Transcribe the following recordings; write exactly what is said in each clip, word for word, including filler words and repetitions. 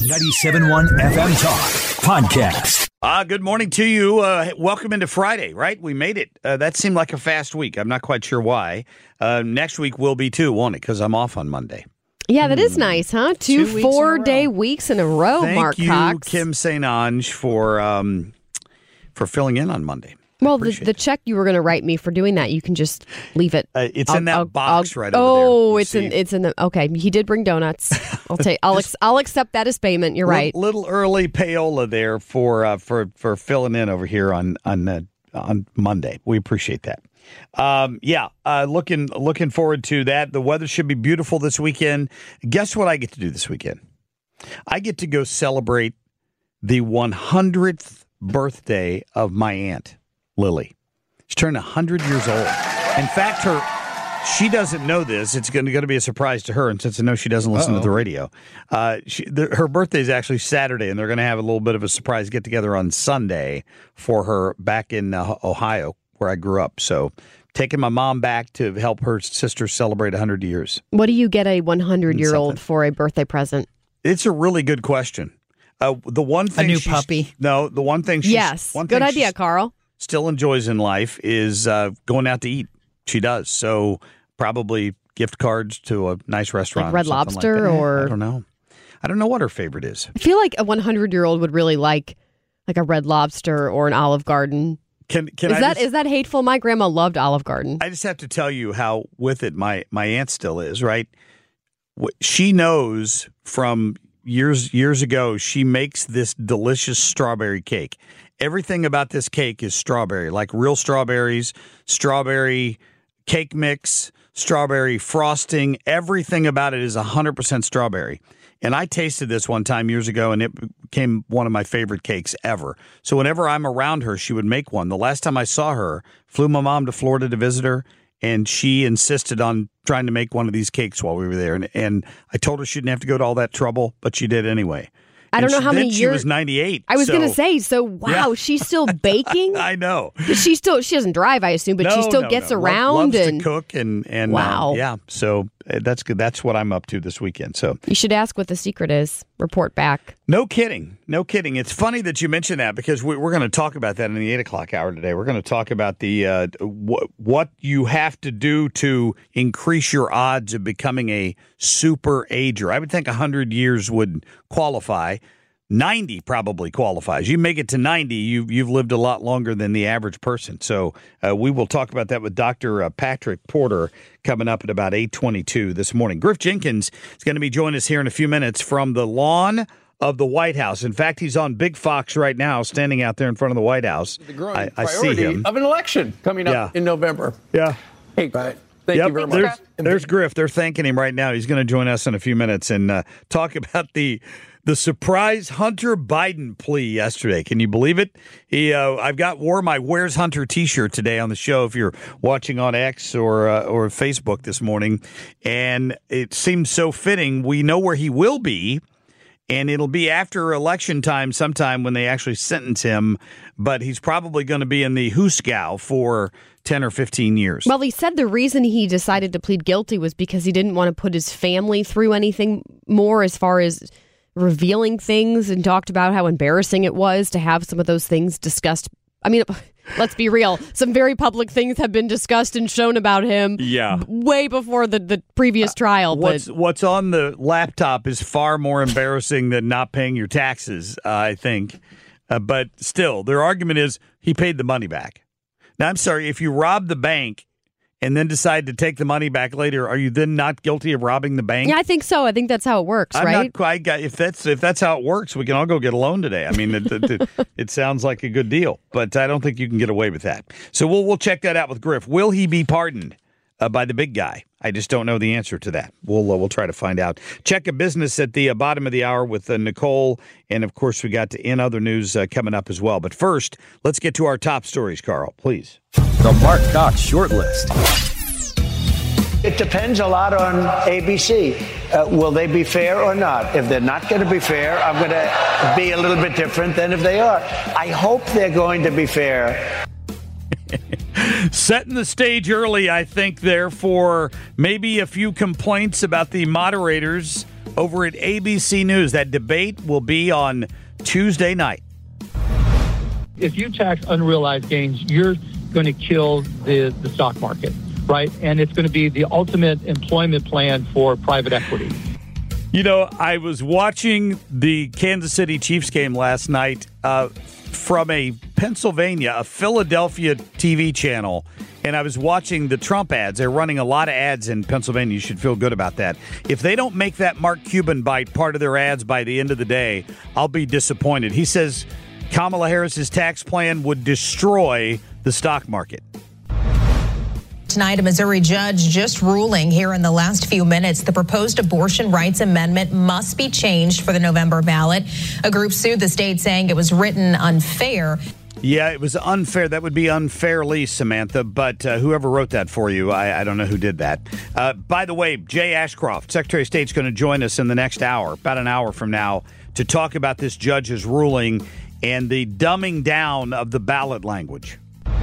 ninety-seven point one F M Talk Podcast. Uh, good morning to you. Uh, welcome into Friday, right? We made it. Uh, that seemed like a fast week. I'm not quite sure why. Uh, next week will be too, won't it? Because I'm off on Monday. Yeah, that is nice, huh? Two, Two weeks four-day in a row. weeks in a row, Thank Mark you, Cox. Kim Saint Ange, for um, for filling in on Monday. Well, the, Appreciate the it. check you were going to write me for doing that, you can just leave it. Uh, it's I'll- in that I'll- box I'll- right over there. Oh, You it's in see? it's in the okay. He did bring donuts. I'll take. I'll ex, I'll accept that as payment. You're right. Little, little early payola there for uh, for for filling in over here on on uh, on Monday. We appreciate that. Um, yeah, uh, looking looking forward to that. The weather should be beautiful this weekend. Guess what I get to do this weekend? I get to go celebrate the one hundredth birthday of my aunt, Lily. She's turned one hundred years old. In fact, her she doesn't know this. It's going to, going to be a surprise to her, and since I know she doesn't listen Uh-oh. to the radio, uh, she, the, her birthday is actually Saturday, and they're going to have a little bit of a surprise get-together on Sunday for her back in uh, Ohio, where I grew up. So taking my mom back to help her sister celebrate one hundred years. What do you get a hundred-year-old Something. for a birthday present? It's a really good question. Uh, the one thing new she's- puppy? No, the one thing she's, Yes, one good thing idea, she's Carl. still enjoys in life is uh, going out to eat. She does. So probably gift cards to a nice restaurant. Like or Red something Lobster like that. or- I don't know. I don't know what her favorite is. I feel like a hundred-year-old would really like like a Red Lobster or an Olive Garden. Can can Is I that just, is that hateful? My grandma loved Olive Garden. I just have to tell you how with it my my aunt still is, right? Wh- She knows from years years ago she makes this delicious strawberry cake. Everything about this cake is strawberry, like real strawberries, strawberry cake mix, strawberry frosting. Everything about it is one hundred percent strawberry. And I tasted this one time years ago, and it became one of my favorite cakes ever. So whenever I'm around her, she would make one. The last time I saw her, flew my mom to Florida to visit her, and she insisted on trying to make one of these cakes while we were there. And, and I told her she didn't have to go to all that trouble, but she did anyway. I don't And know she- how then many she years. was ninety-eight. I was so- going to say, so wow, Yeah. she's still baking. I know. She still she doesn't drive, I assume, but she No, still no, gets no. Lo- around loves and to cook and and Wow. um, yeah. So uh, that's good. That's what I'm up to this weekend. So you should ask what the secret is. Report back. no kidding, no kidding. It's funny that you mentioned that because we, we're going to talk about that in the eight o'clock hour today. We're going to talk about the uh, wh- what you have to do to increase your odds of becoming a super ager. I would think one hundred years would qualify. ninety probably qualifies. You make it to ninety, you, you've lived a lot longer than the average person. So uh, we will talk about that with Doctor Uh, Patrick Porter coming up at about eight twenty-two this morning. Griff Jenkins is going to be joining us here in a few minutes from the lawn of the White House. In fact, he's on Big Fox right now, standing out there in front of the White House. The growing I, I see priority him. of an election coming up Yeah. in November. Yeah. Hey, thank Yep, you very much. There's, there's Griff. They're thanking him right now. He's going to join us in a few minutes and uh, talk about the the surprise Hunter Biden plea yesterday. Can you believe it? He, uh, I've got wore my Where's Hunter T-shirt today on the show. If you're watching on X or uh, or Facebook this morning, and it seems so fitting. We know where he will be. And it'll be after election time sometime when they actually sentence him. But he's probably going to be in the Hooskow for ten or fifteen years. Well, he said the reason he decided to plead guilty was because he didn't want to put his family through anything more as far as revealing things, and talked about how embarrassing it was to have some of those things discussed. I mean, let's be real. Some very public things have been discussed and shown about him Yeah. way before the, the previous trial. What's But what's on the laptop is far more embarrassing than not paying your taxes, uh, I think. Uh, but still, their argument is he paid the money back. Now, I'm sorry, if you rob the bank and then decide to take the money back later, are you then not guilty of robbing the bank? yeah, I think so. I think that's how it works, I'm right? not quite. If that's if that's how it works, we can all go get a loan today. I mean, it, it, it sounds like a good deal, but I don't think you can get away with that. So we'll we'll check that out with Griff. Will he be pardoned uh, by the big guy? I just don't know the answer to that. We'll uh, we'll try to find out. Check a business at the uh, bottom of the hour with uh, Nicole, and of course we got to in other news uh, coming up as well. But first, let's get to our top stories. Carl, please. The Mark Cox Shortlist. It depends a lot on A B C. Uh, will they be fair or not? If they're not going to be fair, I'm going to be a little bit different than if they are. I hope they're going to be fair. Setting the stage early, I think, there for maybe a few complaints about the moderators over at A B C News. That debate will be on Tuesday night. If you tax unrealized gains, you're going to kill the, the stock market, right? And it's going to be the ultimate employment plan for private equity. You know, I was watching the Kansas City Chiefs game last night uh, from a Pennsylvania, a Philadelphia T V channel, and I was watching the Trump ads. They're running a lot of ads in Pennsylvania. You should feel good about that. If they don't make that Mark Cuban bite part of their ads by the end of the day, I'll be disappointed. He says Kamala Harris's tax plan would destroy the stock market. Tonight, a Missouri judge just ruling here in the last few minutes the proposed abortion rights amendment must be changed for the November ballot. A group sued the state saying it was written unfair. Yeah, it was unfair. That would be unfairly, Samantha, but uh, whoever wrote that for you, I, I don't know who did that. Uh, by the way, Jay Ashcroft, Secretary of State's going to join us in the next hour, about an hour from now, to talk about this judge's ruling and the dumbing down of the ballot language.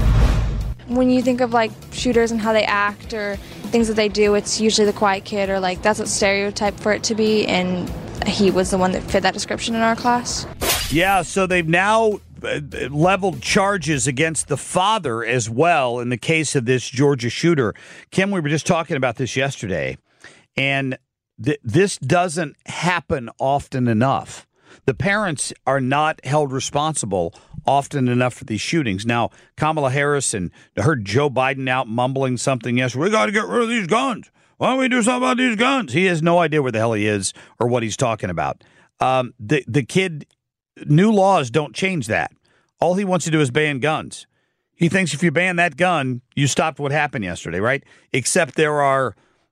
When you think of like shooters and how they act or things that they do, it's usually the quiet kid, or like that's a stereotype for it to be, and he was the one that fit that description in our class. Yeah, so they've now leveled charges against the father as well in the case of this Georgia shooter. Kim, we were just talking about this yesterday, and th- this doesn't happen often enough. The parents are not held responsible often enough for these shootings. Now, Kamala Harris, and I heard Joe Biden out mumbling something yesterday. We got to get rid of these guns. Why don't we do something about these guns? He has no idea where the hell he is or what he's talking about. Um, the, the kid, new laws don't change that. All he wants to do is ban guns. He thinks if you ban that gun, you stopped what happened yesterday, right? Except there are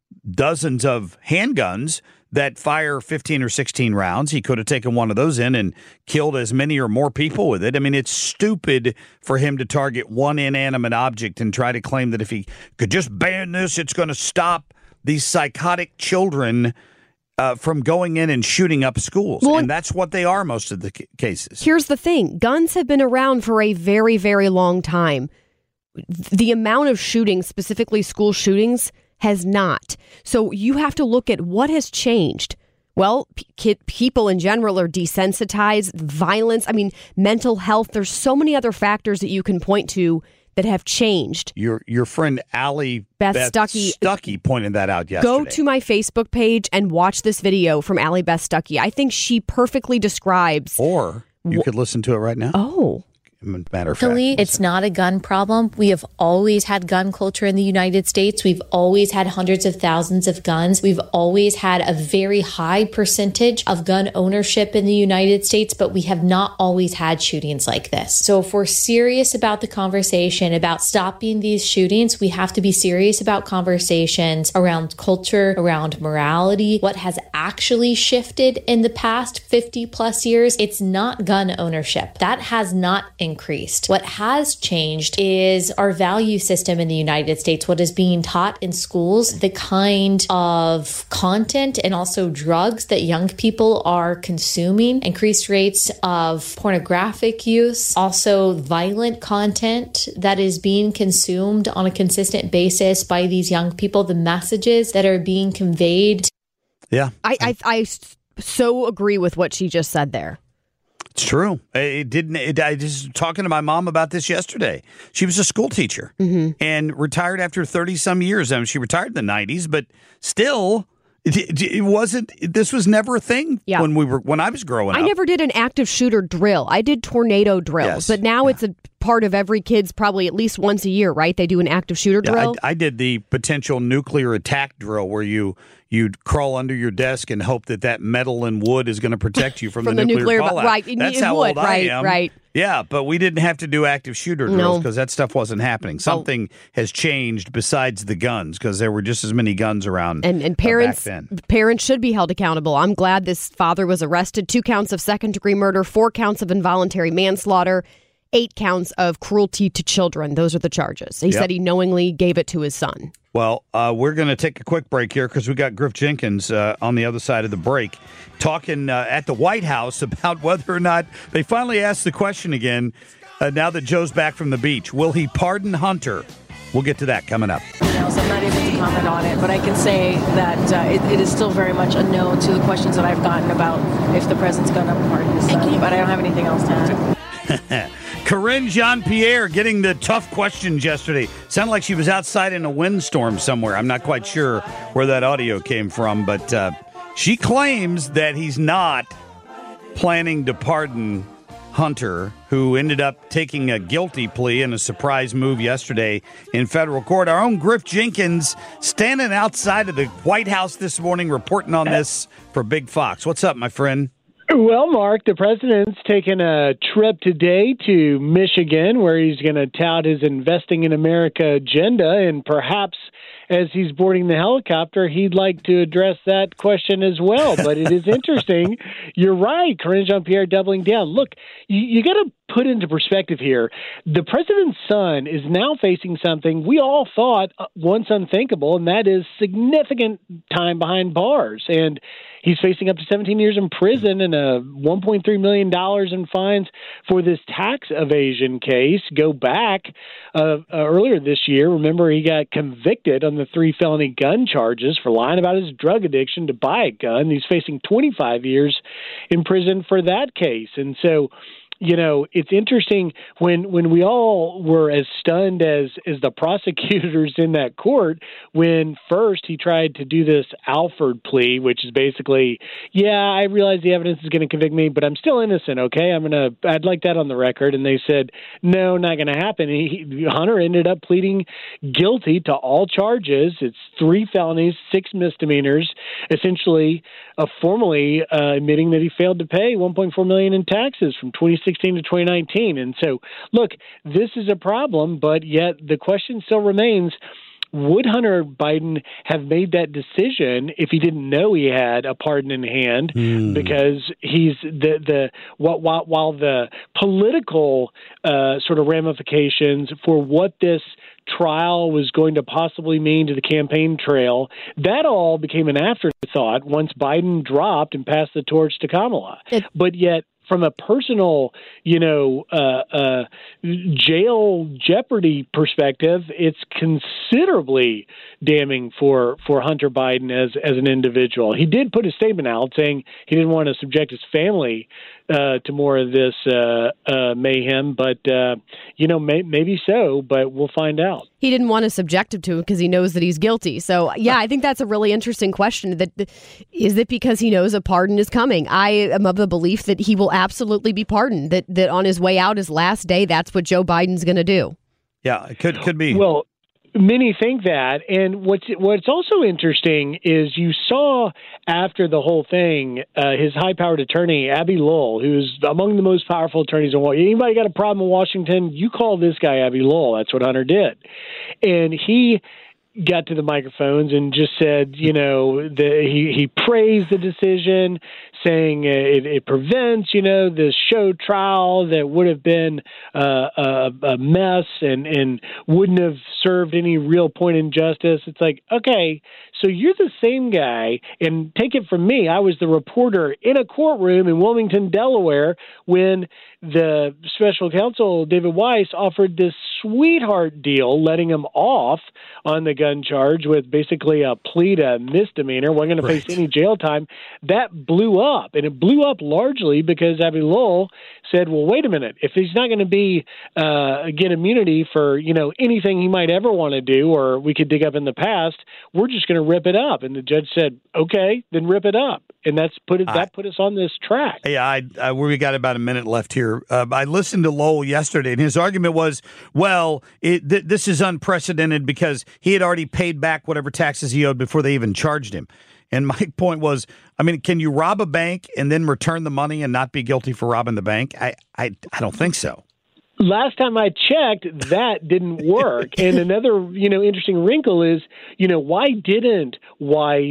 dozens of handguns that fire fifteen or sixteen rounds. He could have taken one of those in and killed as many or more people with it. I mean, it's stupid for him to target one inanimate object and try to claim that if he could just ban this, it's going to stop these psychotic children uh, from going in and shooting up schools. Well, and that's what they are most of the c- cases. Here's the thing. Guns have been around for a very, very long time. The amount of shootings, specifically school shootings, has not. So you have to look at what has changed. Well, p- people in general are desensitized. Violence, I mean, mental health. There's so many other factors that you can point to that have changed. Your your friend Allie Beth, Beth Stuckey, Stuckey pointed that out yesterday. Go to my Facebook page and watch this video from Allie Beth Stuckey. I think she perfectly describes. Or you wh- could listen to it right now. Oh. Matter of fact, it's not a gun problem. We have always had gun culture in the United States. We've always had hundreds of thousands of guns. We've always had a very high percentage of gun ownership in the United States, but we have not always had shootings like this. So if we're serious about the conversation about stopping these shootings, we have to be serious about conversations around culture, around morality, what has actually shifted in the past fifty plus years. It's not gun ownership. That has not increased. Increased. What has changed is our value system in the United States, what is being taught in schools, the kind of content and also drugs that young people are consuming, increased rates of pornographic use, also violent content that is being consumed on a consistent basis by these young people, the messages that are being conveyed. Yeah. I, I, I so agree with what she just said there. It's true. It didn't. It, I just talking to my mom about this yesterday. She was a school teacher mm-hmm. and retired after thirty some years. I mean, she retired in the nineties, but still, it, it wasn't. This was never a thing yeah. when we were when I was growing I up. I never did an active shooter drill. I did tornado drills, yes. but now yeah. it's a part of every kid's probably at least once a year, right? They do an active shooter yeah, drill. I, I did the potential nuclear attack drill where you. You'd crawl under your desk and hope that that metal and wood is going to protect you from, from the, the nuclear, nuclear fallout. Right, that's it how would, old right, I am. Right. Yeah, but we didn't have to do active shooter drills because no. that stuff wasn't happening. Something oh. has changed besides the guns because there were just as many guns around. And, and parents, uh, back then. parents should be held accountable. I'm glad this father was arrested. Two counts of second degree murder, four counts of involuntary manslaughter, eight counts of cruelty to children. Those are the charges. He yep. said he knowingly gave it to his son. Well, uh, we're going to take a quick break here because we got Griff Jenkins uh, on the other side of the break talking uh, at the White House about whether or not they finally asked the question again uh, now that Joe's back from the beach. Will he pardon Hunter? We'll get to that coming up. email, so I'm not able to comment on it. But I can say that uh, it, it is still very much a no to the questions that I've gotten about if the president's going to pardon his son. But I don't have anything else to add. Karine Jean-Pierre getting the tough questions yesterday. Sounded like she was outside in a windstorm somewhere. I'm not quite sure where that audio came from, but uh, she claims that he's not planning to pardon Hunter, who ended up taking a guilty plea in a surprise move yesterday in federal court. Our own Griff Jenkins standing outside of the White House this morning reporting on this for Big Fox. What's up, my friend? Well, Mark, the president's taking a trip today to Michigan where he's going to tout his Investing in America agenda, and perhaps as he's boarding the helicopter, he'd like to address that question as well. But it is interesting. You're right, Karine Jean-Pierre doubling down. Look, you, you got to put into perspective here. The president's son is now facing something we all thought once unthinkable, and that is significant time behind bars. And he's facing up to seventeen years in prison and a one point three million dollars in fines for this tax evasion case. Go back uh, uh, earlier this year. Remember, he got convicted on the three felony gun charges for lying about his drug addiction to buy a gun. He's facing twenty-five years in prison for that case. And so, you know, it's interesting when when we all were as stunned as as the prosecutors in that court when first he tried to do this Alford plea, which is basically, yeah, I realize the evidence is going to convict me, but I'm still innocent. Okay, I'm gonna, I'd like that on the record. And they said, no, not going to happen. He, Hunter ended up pleading guilty to all charges. It's three felonies, six misdemeanors, essentially uh, formally uh, admitting that he failed to pay one point four million dollars in taxes from twenty sixteen to twenty nineteen. And so, look, this is a problem, but yet the question still remains, would Hunter Biden have made that decision if he didn't know he had a pardon in hand? Mm. Because he's the the while while the political uh, sort of ramifications for what this trial was going to possibly mean to the campaign trail, that all became an afterthought once Biden dropped and passed the torch to Kamala. It- but yet, from a personal, you know, uh, uh, jail jeopardy perspective, it's considerably damning for, for Hunter Biden as as an individual. He did put a statement out saying he didn't want to subject his family uh, to more of this uh, uh, mayhem, but, uh, you know, may, maybe so, but we'll find out. He didn't want to subject him to it because he knows that he's guilty. So, yeah, I think that's a really interesting question. That is it because he knows a pardon is coming? I am of the belief that he will absolutely be pardoned, that that on his way out, his last day, that's what Joe Biden's going to do. Yeah, it could could be. Well, many think that. And what's what's also interesting is you saw after the whole thing, uh, his high-powered attorney, Abbe Lowell, who's among the most powerful attorneys in Washington. Anybody got a problem in Washington, you call this guy Abbe Lowell. That's what Hunter did. And he got to the microphones and just said, you know, the, he, he praised the decision, saying it, it prevents, you know, this show trial that would have been uh, a, a mess and, and wouldn't have served any real point in justice. It's like, okay, so you're the same guy, and take it from me, I was the reporter in a courtroom in Wilmington, Delaware, when the special counsel, David Weiss, offered this sweetheart deal, letting him off on the gun charge with basically a plea to misdemeanor, wasn't going to face any jail time. That blew up, and it blew up largely because Abbe Lowell said, well, wait a minute, if he's not going to be uh, get immunity for, you know, anything he might ever want to do, or we could dig up in the past, we're just going to rip it up. And the judge said, okay, then rip it up. And that's put it, that put us on this track. Yeah, I, I, we got about a minute left here. Uh, I listened to Lowell yesterday, and his argument was, well, it, th- this is unprecedented because he had already paid back whatever taxes he owed before they even charged him. And my point was, I mean, can you rob a bank and then return the money and not be guilty for robbing the bank? I, I, I don't think so. Last time I checked, that didn't work. And another, you know, interesting wrinkle is, you know, why didn't Weiss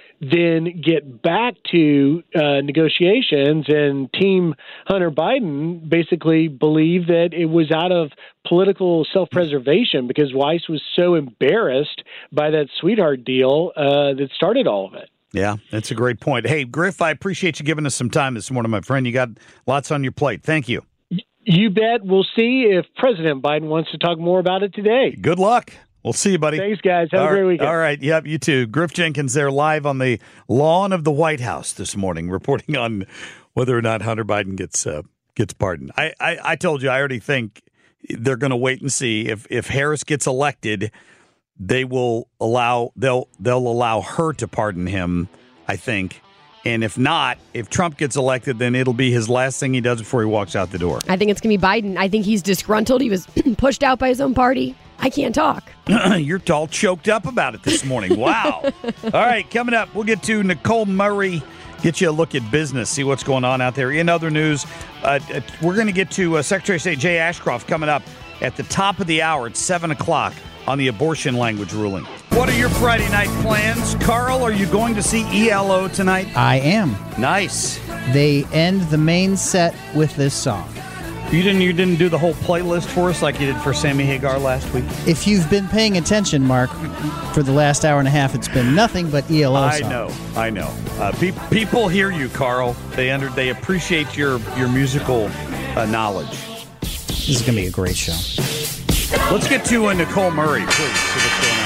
then get back to uh, negotiations and Team Hunter Biden basically believed that it was out of political self-preservation because Weiss was so embarrassed by that sweetheart deal uh, that started all of it. Yeah, that's a great point. Hey, Griff, I appreciate you giving us some time this morning, my friend. You got lots on your plate. Thank you. You bet. We'll see if President Biden wants to talk more about it today. Good luck. We'll see you, buddy. Thanks, guys. Have all a great right, weekend. All right. Yep, you too. Griff Jenkins there live on the lawn of the White House this morning, reporting on whether or not Hunter Biden gets uh, gets pardoned. I, I, I told you, I already think they're going to wait and see. If if Harris gets elected, they will allow they'll they'll allow her to pardon him, I think. And if not, if Trump gets elected, then it'll be his last thing he does before he walks out the door. I think it's going to be Biden. I think he's disgruntled. He was pushed out by his own party. I can't talk. You're all choked up about it this morning. Wow. All right, coming up, we'll get to Nicole Murray, get you a look at business, see what's going on out there. In other news, uh, we're going to get to uh, Secretary of State Jay Ashcroft coming up at the top of the hour at seven o'clock on the abortion language ruling. What are your Friday night plans? Carl, are you going to see E L O tonight? I am. Nice. They end the main set with this song. You didn't you didn't do the whole playlist for us like you did for Sammy Hagar last week? If you've been paying attention, Mark, for the last hour and a half, it's been nothing but E L O songs. I know, I know. Uh, pe- people hear you, Carl. They under they appreciate your your musical uh, knowledge. This is going to be a great show. Let's get to uh, Nicole Murray, please. See what's going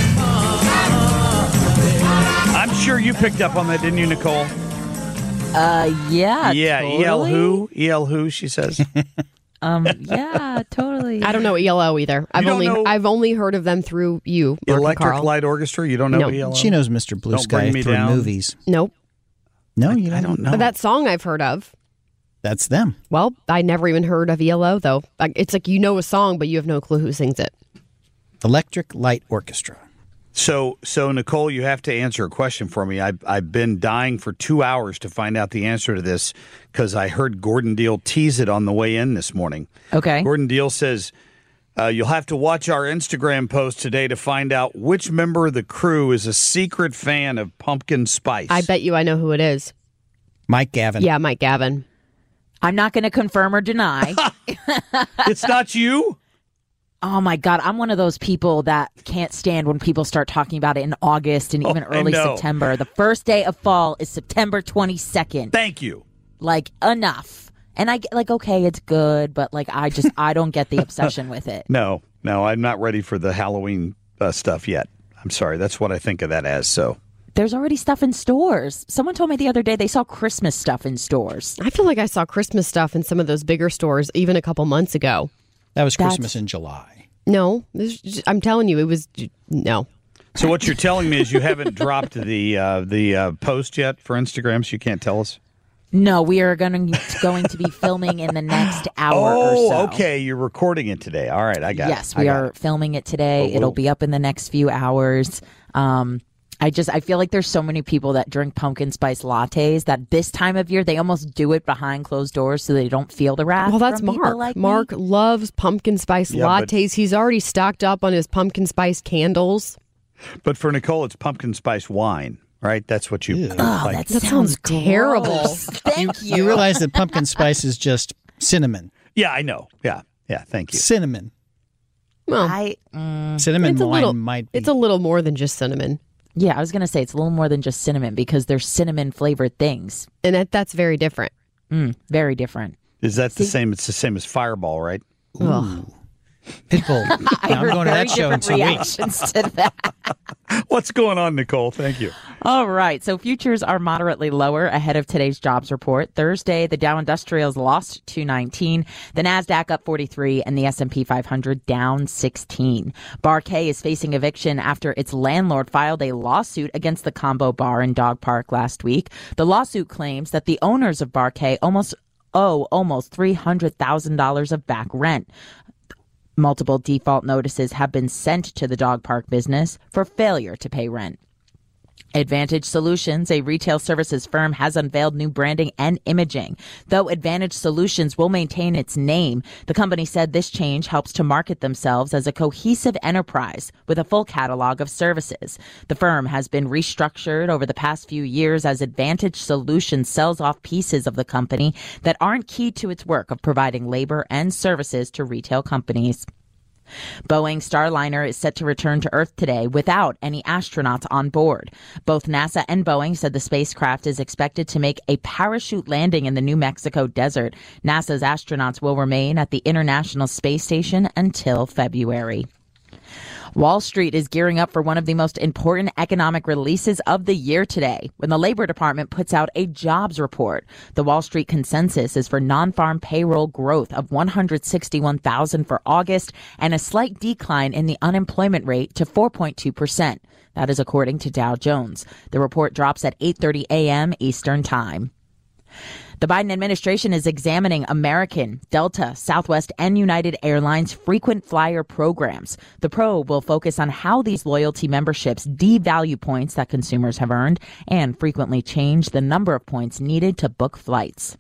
on. I'm sure you picked up on that, didn't you, Nicole? Uh, yeah, Yeah, totally. E L who? E L who, she says. Um, yeah, totally. I don't know E L O either. I've don't only know- I've only heard of them through you, Mark and Electric Carl. Light Orchestra, you don't know No. E L O? She knows Mister Blue Don't Sky Bring Me through Down. movies. Nope. No, you I don't know. But that song I've heard of. That's them. Well, I never even heard of E L O, though. Like, it's like you know a song, but you have no clue who sings it. Electric Light Orchestra. So, so Nicole, you have to answer a question for me. I've, I've been dying for two hours to find out the answer to this because I heard Gordon Deal tease it on the way in this morning. Okay. Gordon Deal says, uh, you'll have to watch our Instagram post today to find out which member of the crew is a secret fan of pumpkin spice. I bet you I know who it is. Mike Gavin. Yeah, Mike Gavin. I'm not going to confirm or deny. It's not you? Oh my God, I'm one of those people that can't stand when people start talking about it in August and even Oh, I early know. September. The first day of fall is September twenty-second. Thank you. Like, enough. And I get, like, okay, it's good, but like, I just, I don't get the obsession with it. No, no, I'm not ready for the Halloween uh, stuff yet. I'm sorry. That's what I think of that as, so. There's already stuff in stores. Someone told me the other day they saw Christmas stuff in stores. I feel like I saw Christmas stuff in some of those bigger stores even a couple months ago. That was That's- Christmas in July. No, this, is- I'm telling you, it was no. So what you're telling me is you haven't dropped the uh, the uh, post yet for Instagram, so you can't tell us? No, we are going to, going to be filming in the next hour oh, or so. okay. You're recording it today. All right, I got Yes, it. I we got are it. filming it today. Oh, It'll whoa. be up in the next few hours. Um, I just I feel like there's so many people that drink pumpkin spice lattes that this time of year they almost do it behind closed doors so they don't feel the wrath. Well, that's from people Mark. Like me. Mark loves pumpkin spice Yeah, but- lattes. He's already stocked up on his pumpkin spice candles. But for Nicole, it's pumpkin spice wine, right? That's what you Ew. Oh, like. that, That sounds sounds terrible. gross. Thank you. You realize that pumpkin spice is just cinnamon. Yeah, I know. Yeah, yeah. Thank you. Cinnamon. Well, I mm, Cinnamon it's a wine little. might be. It's a little more than just cinnamon, yeah, I was gonna say it's a little more than just cinnamon because there's cinnamon flavored things. and that, that's very different. Mm, very different. Is that the See? same? It's the same as Fireball, right? Ugh. Pitbull. I Now, I'm heard going to very that show in different two weeks. reactions to that. What's going on, Nicole? Thank you. All right. So futures are moderately lower ahead of today's jobs report. Thursday, the Dow Industrials lost two nineteen, the Nasdaq up forty-three, and the S and P five hundred down sixteen. Bar K is facing eviction after its landlord filed a lawsuit against the Combo Bar and Dog Park last week. The lawsuit claims that the owners of Bar K almost owe almost three hundred thousand dollars of back rent. Multiple default notices have been sent to the dog park business for failure to pay rent. Advantage Solutions, a retail services firm, has unveiled new branding and imaging. Though Advantage Solutions will maintain its name, the company said this change helps to market themselves as a cohesive enterprise with a full catalog of services. The firm has been restructured over the past few years as Advantage Solutions sells off pieces of the company that aren't key to its work of providing labor and services to retail companies. Boeing Starliner is set to return to Earth today without any astronauts on board. Both NASA and Boeing said the spacecraft is expected to make a parachute landing in the New Mexico desert. NASA's astronauts will remain at the International Space Station until February. Wall Street is gearing up for one of the most important economic releases of the year today, when the Labor Department puts out a jobs report. The Wall Street consensus is for non-farm payroll growth of one hundred sixty-one thousand for August and a slight decline in the unemployment rate to four point two percent. That is according to Dow Jones. The report drops at eight thirty a.m. Eastern Time. The Biden administration is examining American, Delta, Southwest, and United Airlines frequent flyer programs. The probe will focus on how these loyalty memberships devalue points that consumers have earned and frequently change the number of points needed to book flights.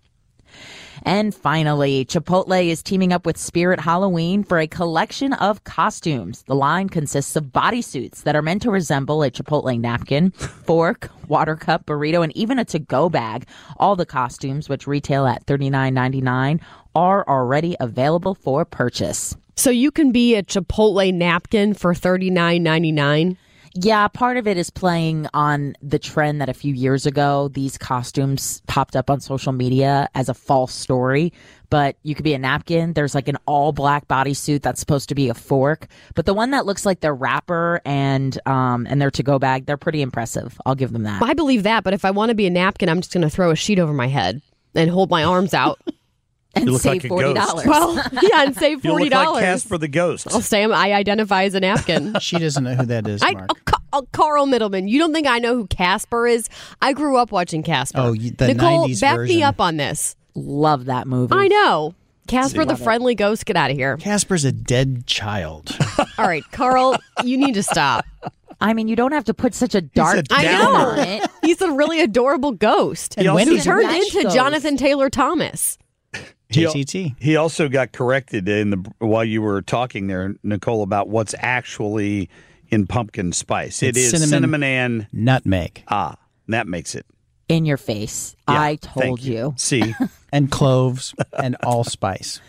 And finally, Chipotle is teaming up with Spirit Halloween for a collection of costumes. The line consists of bodysuits that are meant to resemble a Chipotle napkin, fork, water cup, burrito, and even a to-go bag. All the costumes, which retail at thirty-nine ninety-nine, are already available for purchase. So you can be a Chipotle napkin for thirty-nine ninety-nine? Yeah, part of it is playing on the trend that a few years ago, these costumes popped up on social media as a false story. But you could be a napkin. There's like an all black bodysuit that's supposed to be a fork. But the one that looks like their wrapper and um and their to-go bag, they're pretty impressive. I'll give them that. I believe that. But if I want to be a napkin, I'm just going to throw a sheet over my head and hold my arms out. And look save like a forty dollars. ghost. Well, yeah, and save forty dollars. You look like Casper the Ghost. I'll say I'm, I identify as a napkin. She doesn't know who that is, I, Mark. oh, Ca- oh, Carl Middleman. You don't think I know who Casper is? I grew up watching Casper. Oh, you- the Nicole, nineties back version. me up on this. Love that movie. I know. Casper the Love it. Friendly Ghost, get out of here. Casper's a dead child. All right, Carl, you need to stop. I mean, you don't have to put such a dark a I down know. on it. He's a really adorable ghost. And also- when He he's turned Match into those. Jonathan Taylor Thomas. He- J T T. He also got corrected in the while you were talking there, Nicole, about what's actually in pumpkin spice. It It's is cinnamon- cinnamon and Nutmeg ah, that makes it. In your face. Yeah, I thank told you. See, and cloves and allspice.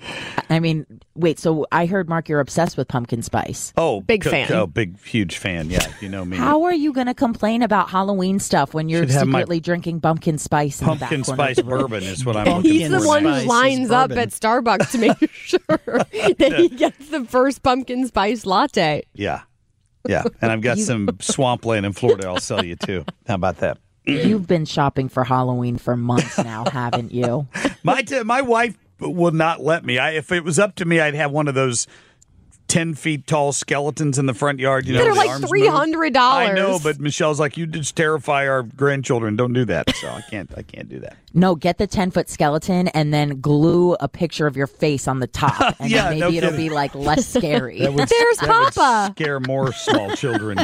I mean, wait, so I heard, Mark, you're obsessed with pumpkin spice. oh, Big co- fan. Oh, big, huge fan. Yeah, you know me. How are you going to complain about Halloween stuff when you're Should have my secretly drinking pumpkin spice in Pumpkin the back corner spice of the room? bourbon is what I'm Pumpkin looking He's for. the one spice who is lines up bourbon. at Starbucks to make sure that he gets the first pumpkin spice latte. Yeah, yeah, and I've got some swampland in Florida. I'll sell you too. How about that? You've been shopping for Halloween for months now, haven't you? My t- my wife will not let me. I, if it was up to me, I'd have one of those ten feet tall skeletons in the front yard. You know, That are the like arms move. three hundred dollars. I know, but Michelle's like, you just terrify our grandchildren. Don't do that. So I can't. I can't do that. No, get the ten-foot skeleton and then glue a picture of your face on the top. And Yeah, then no maybe it'll kidding. be, like, less scary. That would, There's that would Papa. scare more small children.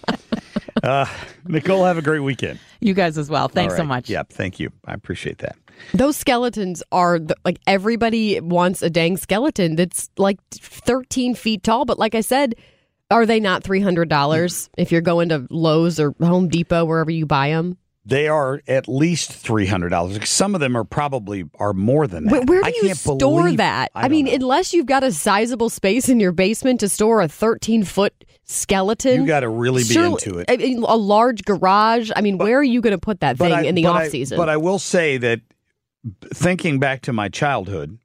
Uh, Nicole, have a great weekend. You guys as well. Thanks All so right. much. Yep, thank you. I appreciate that. Those skeletons are the, like everybody wants a dang skeleton that's like thirteen feet tall. But like I said, are they not three hundred dollars if you're going to Lowe's or Home Depot, wherever you buy them? They are at least three hundred dollars. Some of them are probably are more than that. Where, where do I you can't store believe- that? I, I, don't mean, know. unless you've got a sizable space in your basement to store a thirteen foot skeleton. You got to really be Surely- into it. I mean, a large garage. I mean, where are you going to put that But thing I- in the but off I- season? But I will say that thinking back to my childhood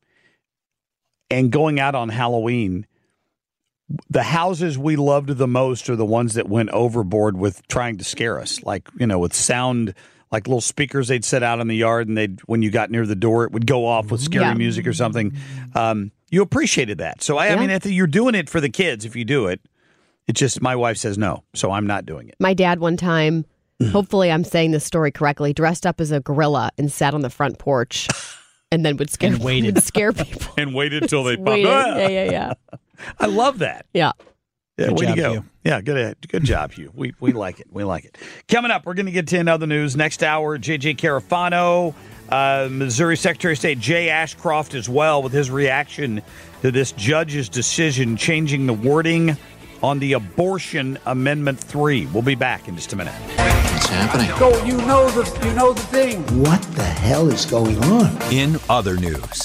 and going out on Halloween, the houses we loved the most are the ones that went overboard with trying to scare us, like, you know, with sound, like little speakers they'd set out in the yard, and they'd when you got near the door, it would go off with scary Yeah. music or something. Um, you appreciated that. So, I, I Yeah. mean, if you're doing it for the kids, if you do it, it's just my wife says no, so I'm not doing it. My dad one time, hopefully I'm saying this story correctly, dressed up as a gorilla and sat on the front porch and then would scare, And waited. would scare people. And waited until they Waited. Yeah, yeah, yeah. I love that. Yeah. Yeah, Good way job, to go. Hugh. Yeah, good good job, Hugh. We we like it. We like it. Coming up, we're going to get to another news. Next hour, J J Carafano, uh, Missouri Secretary of State Jay Ashcroft as well, with his reaction to this judge's decision changing the wording on the Abortion Amendment three. We'll be back in just a minute. What's happening? So you know the you know the thing. What the hell is going on? In other news.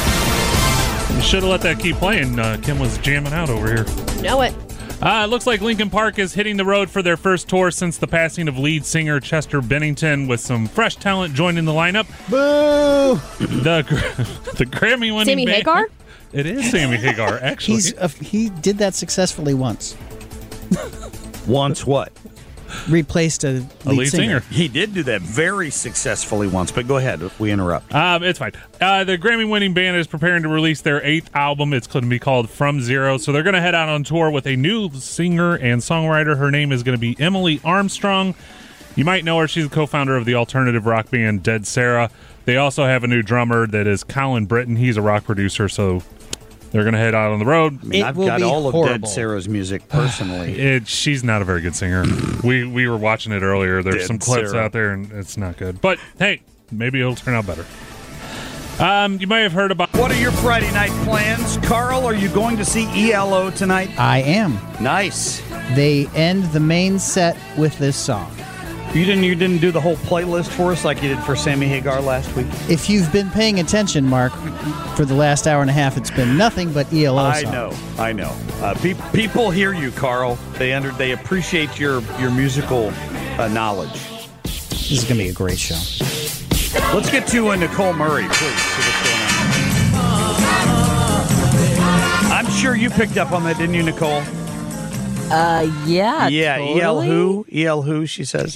You should have let that keep playing. Uh, Kim was jamming out over here. Know it. Uh, it looks like Linkin Park is hitting the road for their first tour since the passing of lead singer Chester Bennington, with some fresh talent joining the lineup. Boo! The the Grammy-winning Sammy band- Hagar? It is Sammy Hagar, actually. He's uh, he did that successfully once. Once what? Replaced a lead, A lead singer. He did do that very successfully once, but go ahead. We interrupt. Um, it's fine. Uh, the Grammy-winning band is preparing to release their eighth album. It's going to be called From Zero. So they're going to head out on tour with a new singer and songwriter. Her name is going to be Emily Armstrong. You might know her. She's the co-founder of the alternative rock band Dead Sarah. They also have a new drummer that is Colin Britton. He's a rock producer, so they're going to head out on the road. I mean, I've got all horrible. of Dead Sarah's music personally. It, she's not a very good singer. we we were watching it earlier. There's Dead some clips Sarah. out there, and it's not good. But hey, maybe it'll turn out better. Um, you may have heard about. What are your Friday night plans? Carl, are you going to see E L O tonight? I am. Nice. They end the main set with this song. You didn't you didn't do the whole playlist for us like you did for Sammy Hagar last week? If you've been paying attention, Mark, for the last hour and a half, it's been nothing but E L O I songs. know, I know. Uh, pe- people hear you, Carl. They under they appreciate your your musical uh, knowledge. This is going to be a great show. Let's get to uh, Nicole Murray, please. See what's going on. I'm sure you picked up on that, didn't you, Nicole? Uh, yeah, Yeah, totally. E L who? E L who, she says.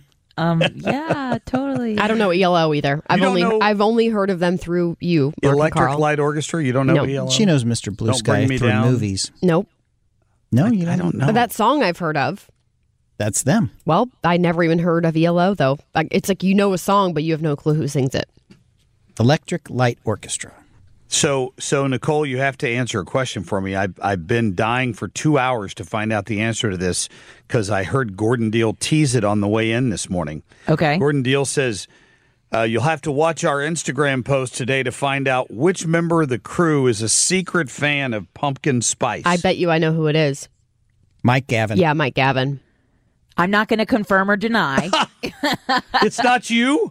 Um, yeah, totally. I don't know E L O either. I've don't only know- I've only heard of them through you, Mark and Electric Carl. Light Orchestra, you don't know No. E L O? She knows Mister Blue Don't Sky Bring Me through Down. movies. Nope. No, you don't. I don't know. But that song I've heard of. That's them. Well, I never even heard of E L O though. Like, it's like you know a song, but you have no clue who sings it. Electric Light Orchestra. So, so Nicole, you have to answer a question for me. I've, I've been dying for two hours to find out the answer to this because I heard Gordon Deal tease it on the way in this morning. Okay. Gordon Deal says, uh, you'll have to watch our Instagram post today to find out which member of the crew is a secret fan of pumpkin spice. I bet you I know who it is. Mike Gavin. Yeah, Mike Gavin. I'm not going to confirm or deny. It's not you?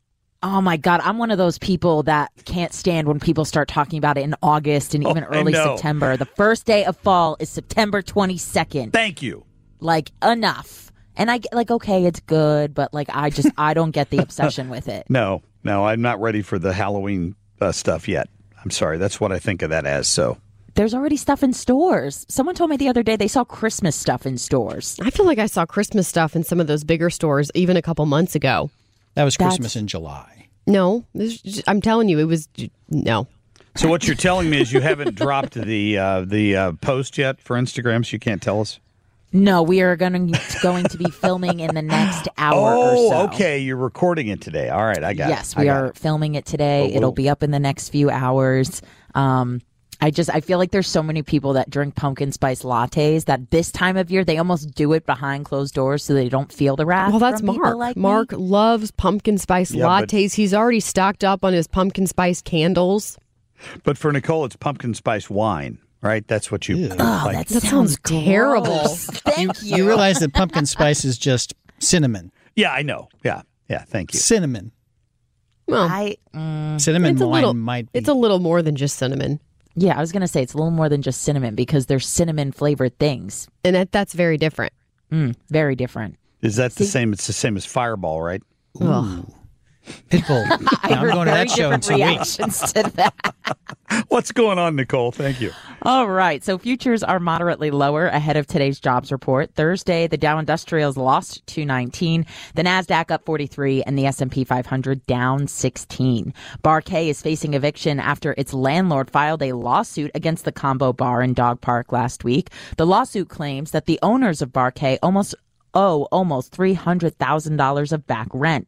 Oh my God, I'm one of those people that can't stand when people start talking about it in August and even Oh, I early know. September. The first day of fall is September twenty-second. Thank you. Like, enough. And I get like, okay, it's good, but like, I just, I don't get the obsession with it. No, no, I'm not ready for the Halloween uh, stuff yet. I'm sorry. That's what I think of that as, so. There's already stuff in stores. Someone told me the other day they saw Christmas stuff in stores. I feel like I saw Christmas stuff in some of those bigger stores even a couple months ago. That was That's- Christmas in July. No, this is just- I'm telling you, it was no. So what you're telling me is you haven't dropped the uh, the uh, post yet for Instagram, so you can't tell us? No, we are going to, going to be filming in the next hour oh, or so. okay. You're recording it today. All right, I got it. Yes, I we got are it. filming it today. Whoa, whoa. It'll be up in the next few hours. Um, I just I feel like there's so many people that drink pumpkin spice lattes that this time of year they almost do it behind closed doors so they don't feel the wrath. Well, that's from people Mark. Like me. Mark loves pumpkin spice Yeah, but- lattes. He's already stocked up on his pumpkin spice candles. But for Nicole, it's pumpkin spice wine, right? That's what you Oh, like. that, That sounds sounds terrible. gross. Thank you. You realize that pumpkin spice is just cinnamon. Yeah, I know. Yeah, yeah. Thank you. Cinnamon. Well, I mm, Cinnamon it's a wine little. might be. It's a little more than just cinnamon, yeah, I was gonna say it's a little more than just cinnamon because there's cinnamon flavored things. and that, that's very different. Mm, very different. Is that the See? same? It's the same as Fireball, right? Ugh. Pitbull. I Now, I'm heard going to very that show in different two weeks. reactions to that. What's going on, Nicole? Thank you. All right. So futures are moderately lower ahead of today's jobs report. Thursday, the Dow Industrials lost two nineteen, the Nasdaq up forty-three, and the S and P five hundred down sixteen. Bar K is facing eviction after its landlord filed a lawsuit against the Combo Bar and Dog Park last week. The lawsuit claims that the owners of Bar K almost owe almost three hundred thousand dollars of back rent.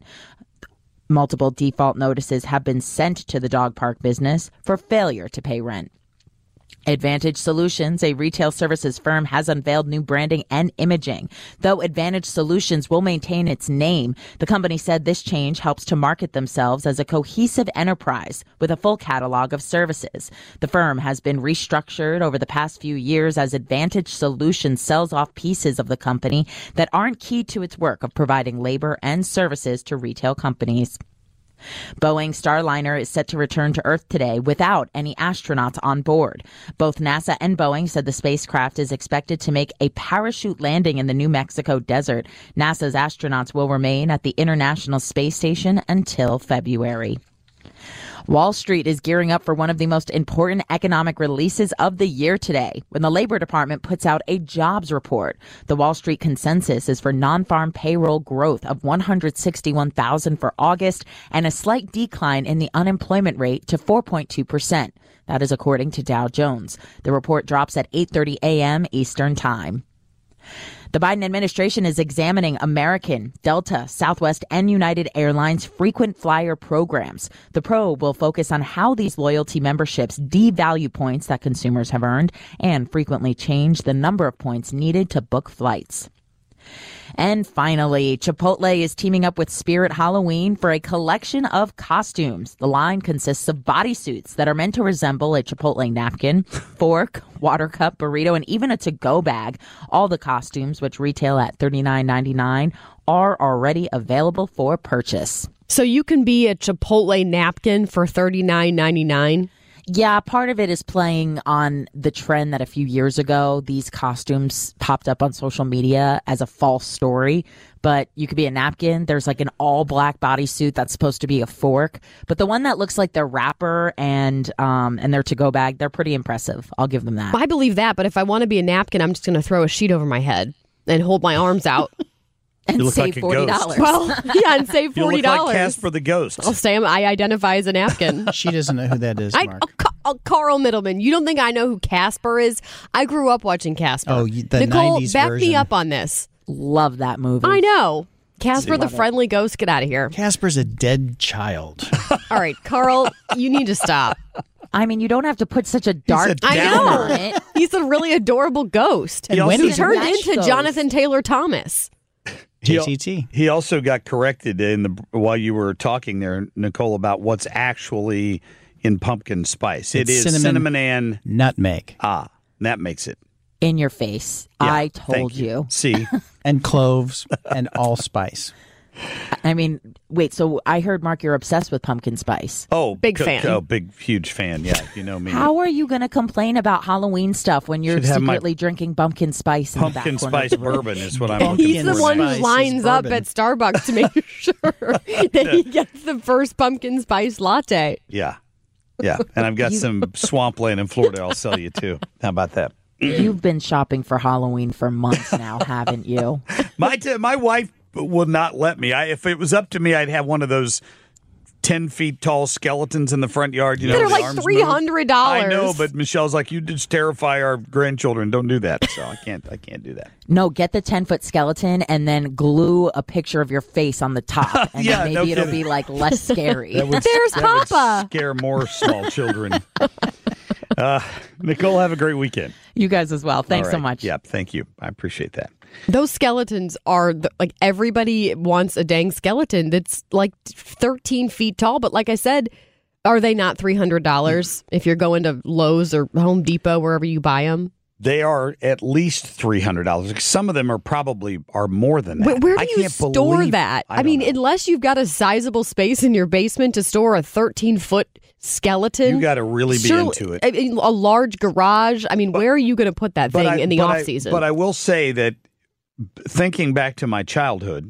Multiple default notices have been sent to the dog park business for failure to pay rent. Advantage Solutions, a retail services firm, has unveiled new branding and imaging. Though Advantage Solutions will maintain its name, the company said this change helps to market themselves as a cohesive enterprise with a full catalog of services. The firm has been restructured over the past few years as Advantage Solutions sells off pieces of the company that aren't key to its work of providing labor and services to retail companies. Boeing Starliner is set to return to Earth today without any astronauts on board. Both NASA and Boeing said the spacecraft is expected to make a parachute landing in the New Mexico desert. NASA's astronauts will remain at the International Space Station until February. Wall Street is gearing up for one of the most important economic releases of the year today, when the Labor Department puts out a jobs report. The Wall Street consensus is for non-farm payroll growth of one hundred sixty-one thousand for August and a slight decline in the unemployment rate to four point two percent. That is according to Dow Jones. The report drops at eight thirty a.m. Eastern Time. The Biden administration is examining American, Delta, Southwest, and United Airlines frequent flyer programs. The probe will focus on how these loyalty memberships devalue points that consumers have earned and frequently change the number of points needed to book flights. And finally, Chipotle is teaming up with Spirit Halloween for a collection of costumes. The line consists of bodysuits that are meant to resemble a Chipotle napkin, fork, water cup, burrito, and even a to-go bag. All the costumes, which retail at thirty-nine ninety-nine, are already available for purchase. So you can be a Chipotle napkin for thirty-nine ninety-nine? Yeah, part of it is playing on the trend that a few years ago, these costumes popped up on social media as a false story. But you could be a napkin. There's like an all black bodysuit that's supposed to be a fork. But the one that looks like their wrapper and um and their to-go bag, they're pretty impressive. I'll give them that. I believe that. But if I want to be a napkin, I'm just going to throw a sheet over my head and hold my arms out. And you look save like a forty dollars. ghost. Well, yeah, and save forty dollars. You look like Casper the Ghost. I'll say I'm, I identify as a napkin. She doesn't know who that is, I, Mark. oh, Ca- oh, Carl Middleman, you don't think I know who Casper is? I grew up watching Casper. Oh, you- the Nicole, nineties back version. me up on this. Love that movie. I know. Casper See, the love it. Friendly Ghost, get out of here. Casper's a dead child. All right, Carl, you need to stop. I mean, you don't have to put such a dark a I down on know. it. He's a really adorable ghost. And when he did turned Match into those. Jonathan Taylor Thomas. J T T. He also got corrected in the while you were talking there, Nicole, about what's actually in pumpkin spice. It It's is cinnamon- cinnamon, and Nutmeg. ah, that makes it. In your face. Yeah, I thank told you. See, And cloves and allspice. I mean, wait, so I heard, Mark, you're obsessed with pumpkin spice. oh, Big co- fan. Oh, big, huge fan. Yeah, you know me. How are you going to complain about Halloween stuff when you're Should have my secretly drinking pumpkin spice in Pumpkin the back corner? spice bourbon is what I'm Pumpkin looking He's the for. one spice who is lines up bourbon. at Starbucks to make sure that he gets the first pumpkin spice latte. Yeah, yeah, and I've got some swampland in Florida. I'll sell you too. How about that? You've been shopping for Halloween for months now, haven't you? My t- my wife would not let me. I, if it was up to me, I'd have one of those ten feet tall skeletons in the front yard. You know, They're the like arms three hundred dollars. move. I know, but Michelle's like, you just terrify our grandchildren. Don't do that. So I can't. I can't do that. No, get the ten-foot skeleton and then glue a picture of your face on the top. And Yeah, then no maybe it'll kidding. be, like, less scary. That would, There's that would Papa. scare more small children. Uh, Nicole, have a great weekend. You guys as well. Thanks All so right. much. Yep, thank you. I appreciate that. Those skeletons are the, like everybody wants a dang skeleton that's like thirteen feet tall. But like I said, are they not three hundred dollars if you're going to Lowe's or Home Depot, wherever you buy them? They are at least three hundred dollars. Some of them are probably are more than that. Where, where do I you can't store believe- that? I, I, don't mean, know. unless you've got a sizable space in your basement to store a thirteen foot skeleton. You got to really be Surely- into it. I mean, a large garage. I mean, where are you going to put that thing I- in the but off I- season? But I will say that thinking back to my childhood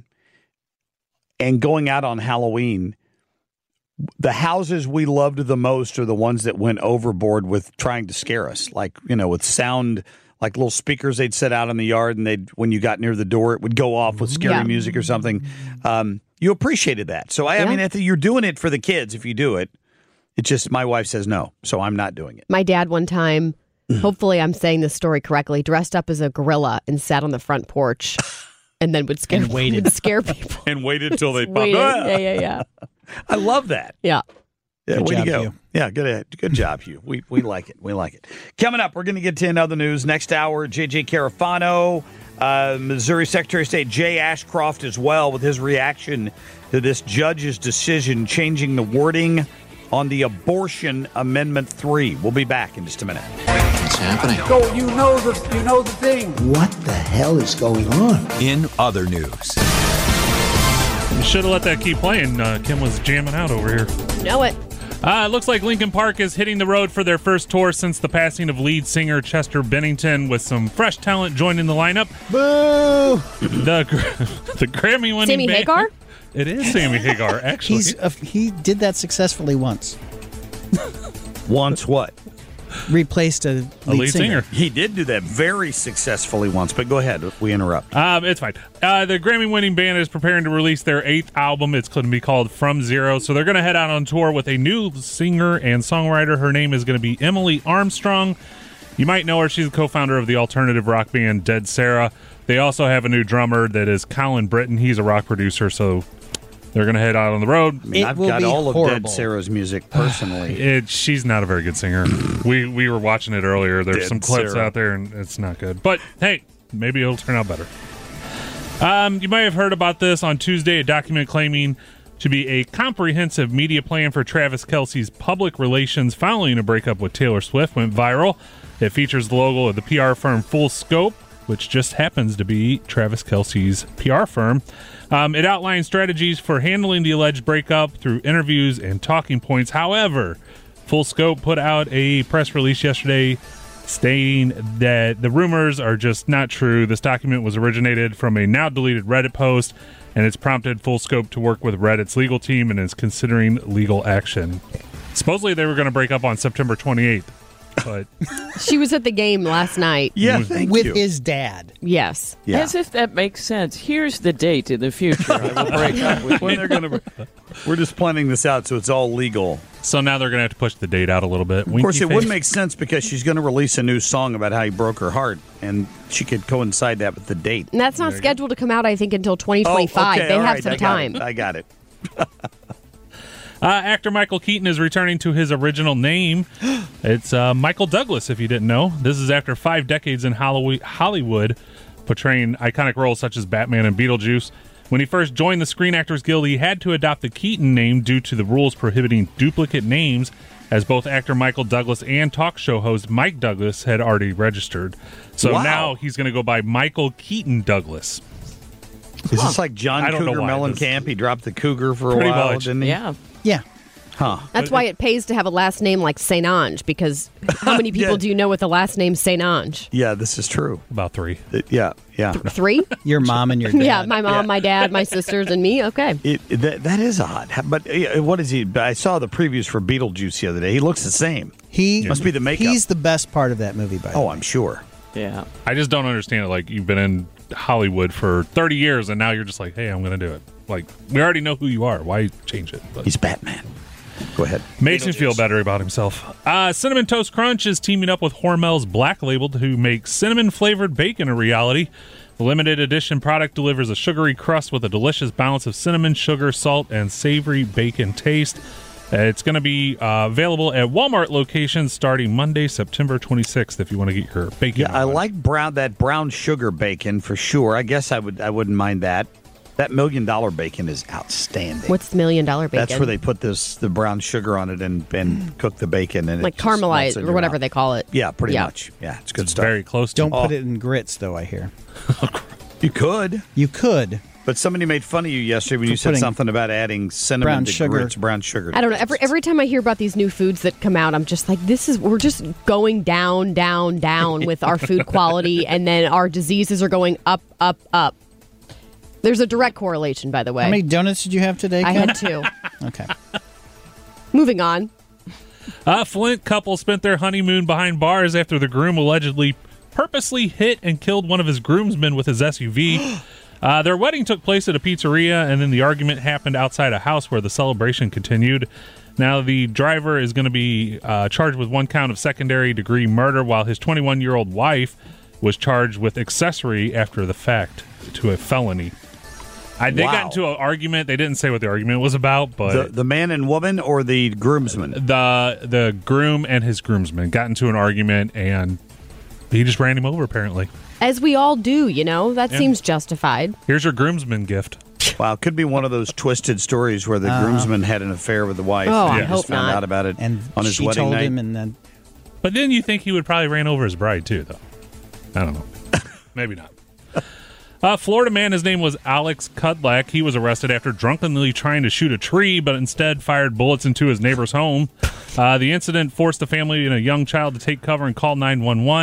and going out on Halloween, the houses we loved the most are the ones that went overboard with trying to scare us, like, you know, with sound, like little speakers they'd set out in the yard, and they'd when you got near the door, it would go off with scary Yeah. music or something. Um, you appreciated that. So, I, I Yeah. mean, I think you're doing it for the kids if you do it. It's just my wife says no, so I'm not doing it. My dad one time, hopefully I'm saying this story correctly, dressed up as a gorilla and sat on the front porch and then would scare, And waited. would scare people. And waited till they pop. Waited. Yeah, yeah, yeah. I love that. Yeah. Yeah, Good way job, to go. Hugh. Yeah, good good job, Hugh. We we like it. We like it. Coming up, we're going to get to another news. Next hour, J J Carafano, uh, Missouri Secretary of State Jay Ashcroft as well, with his reaction to this judge's decision changing the wording on the Abortion Amendment three. We'll be back in just a minute. What's happening? So you know the you know the thing. What the hell is going on? In other news, You should have let that keep playing. Uh, Kim was jamming out over here. Know it. Uh, it looks like Linkin Park is hitting the road for their first tour since the passing of lead singer Chester Bennington, with some fresh talent joining the lineup. Boo! The the Grammy-winning Sammy band- Hagar? It is Sammy Hagar, actually. He's uh, he did that successfully once. Once what? Replaced a lead, A lead singer. singer. He did do that very successfully once, but go ahead. We interrupt. Um, it's fine. Uh, the Grammy-winning band is preparing to release their eighth album. It's going to be called From Zero. So they're going to head out on tour with a new singer and songwriter. Her name is going to be Emily Armstrong. You might know her. She's the co-founder of the alternative rock band Dead Sarah. They also have a new drummer that is Colin Britton. He's a rock producer, so they're going to head out on the road. I mean, It I've will got be all horrible. of Dead Sarah's music personally. It, she's not a very good singer. we we were watching it earlier. There's Dead some clips Sarah. out there, and it's not good. But hey, maybe it'll turn out better. Um, you may have heard about this on Tuesday. A document claiming to be a comprehensive media plan for Travis Kelce's public relations following a breakup with Taylor Swift went viral. It features the logo of the P R firm Full Scope, which just happens to be Travis Kelce's P R firm. Um, it outlines strategies for handling the alleged breakup through interviews and talking points. However, Full Scope put out a press release yesterday stating that the rumors are just not true. This document was originated from a now deleted Reddit post, and it's prompted Full Scope to work with Reddit's legal team and is considering legal action. Supposedly they were going to break up on September twenty-eighth, but She was at the game last night. Yeah, thank With you. his dad. Yes. Yeah. As if that makes sense. Here's the date in the future. I will break up with when you. they're going to. We're just planning this out so it's all legal. so now they're going to have to push the date out a little bit. Of course, it would make sense because she's going to release a new song about how he broke her heart, and she could coincide that with the date. And that's not scheduled to come out, I think, until twenty twenty-five. Oh, okay, they all have right, some I got time. it. I got it. Uh, actor Michael Keaton is returning to his original name. It's uh, Michael Douglas, if you didn't know. This is after five decades in Hollywood, Hollywood, portraying iconic roles such as Batman and Beetlejuice. When he first joined the Screen Actors Guild, he had to adopt the Keaton name due to the rules prohibiting duplicate names, as both actor Michael Douglas and talk show host Mike Douglas had already registered. So Wow. now he's going to go by Michael Keaton Douglas. Is this like John I don't know Cougar why Mellencamp? He dropped the Cougar for a Pretty while, much. didn't he? Yeah. Yeah. Huh. That's why it pays to have a last name like Saint Ange, because how many people Yeah. do you know with the last name Saint Ange? Yeah, this is true. About three. It- yeah, yeah. Three? Your mom and your dad. Yeah, my mom, my dad, my sisters, and me. Okay. It, that, that is odd. But uh, what is he? I saw the previews for Beetlejuice the other day. He looks the same. He Must be the makeup. He's the best part of that movie, by the Oh, way. I'm sure. Yeah. I just don't understand it. Like, you've been in Hollywood for thirty years, and now you're just like, hey, I'm going to do it. Like, we already know who you are. Why change it? But He's Batman. Go ahead. makes him feel better about himself. Uh, Cinnamon Toast Crunch is teaming up with Hormel's Black Label to make cinnamon-flavored bacon a reality. The limited edition product delivers a sugary crust with a delicious balance of cinnamon, sugar, salt, and savory bacon taste. Uh, It's going to be uh, available at Walmart locations starting Monday, September twenty-sixth, if you want to get your bacon. Yeah, I on. like brown that brown sugar bacon for sure. I guess I would I wouldn't mind that. That million dollar bacon is outstanding. What's the million dollar bacon? That's where they put this the brown sugar on it and, and cook the bacon and like it just melts caramelized in or your whatever mouth. they call it. Yeah, pretty Yeah. much. Yeah, it's good stuff. Very close to Don't put Oh. it in grits, though, I hear. You could, You could. but somebody made fun of you yesterday when For you said putting something about adding cinnamon brown to sugar. grits, brown sugar. to I don't know. grits. Every every time I hear about these new foods that come out, I'm just like, this is we're just going down, down, down with our food quality, and then our diseases are going up, up, up. There's a direct correlation, by the way. How many donuts did you have today, I Ken? had two. Okay. Moving on. A Flint couple spent their honeymoon behind bars after the groom allegedly purposely hit and killed one of his groomsmen with his S U V. Uh, their wedding took place at a pizzeria, and then the argument happened outside a house where the celebration continued. Now, the driver is going to be uh, charged with one count of secondary degree murder, while his twenty-one-year-old wife was charged with accessory after the fact to a felony. I, they Wow. got into an argument. They didn't say what the argument was about, but the, the man and woman or the groomsman? the the groom and his groomsman got into an argument, and he just ran him over, apparently. As we all do, you know, that Yeah. seems justified. Here's your groomsman gift. Wow, it could be one of those twisted stories where the Uh, groomsman had an affair with the wife. Oh, and I he hope just found not. out about it And on his she wedding told night. him, and then But then you think he would probably ran over his bride, too, though. I don't know. Maybe not. Uh, Florida man, his name was Alex Kudlak. He was arrested after drunkenly trying to shoot a tree, but instead fired bullets into his neighbor's home. Uh, the incident forced the family and a young child to take cover and call nine one one.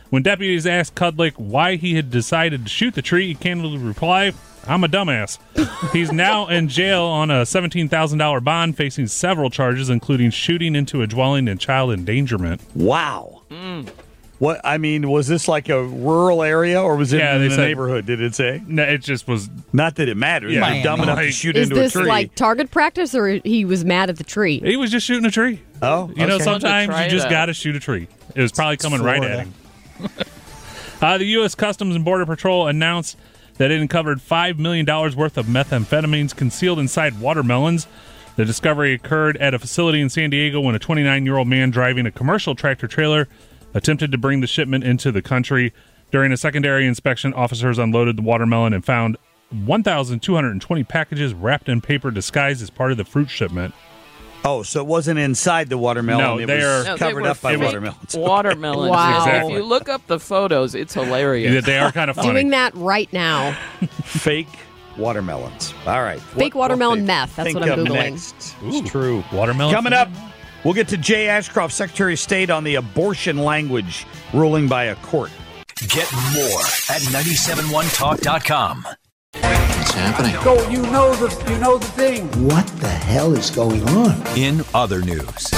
When deputies asked Kudlick why he had decided to shoot the tree, he candidly replied, "I'm a dumbass." He's now in jail on a seventeen thousand dollars bond, facing several charges, including shooting into a dwelling and child endangerment. Wow. What I mean, was this like a rural area, or was it Yeah, in they the said- neighborhood? Did it say? No, it just was. Not that it matters. Yeah. You're dumb enough to Like- shoot Is into this a tree. like target practice, or he was mad at the tree? He was just shooting a tree. Oh, You know, okay. sometimes Try you just that. got to shoot a tree. It was probably coming right at Florida. him. uh, the U S Customs and Border Patrol announced that it uncovered five million dollars worth of methamphetamines concealed inside watermelons. The discovery occurred at a facility in San Diego when a twenty-nine-year-old man driving a commercial tractor-trailer attempted to bring the shipment into the country. During a secondary inspection, officers unloaded the watermelon and found one thousand two hundred twenty packages wrapped in paper disguised as part of the fruit shipment. Oh, so it wasn't inside the watermelon. No, it they was are- No, they covered were up by fake watermelons. Watermelons. Wow. Exactly. If you look up the photos, it's hilarious. Yeah, they are kind of funny. Doing that right now. Fake watermelons. All right. Fake watermelon meth. That's think what I'm of Googling. Next. It's true. Watermelon. Coming up, we'll get to Jay Ashcroft, Secretary of State, on the abortion language ruling by a court. Get more at nine seven one talk dot com. What's happening? So you know the you know the thing. What the hell is going on? In other news,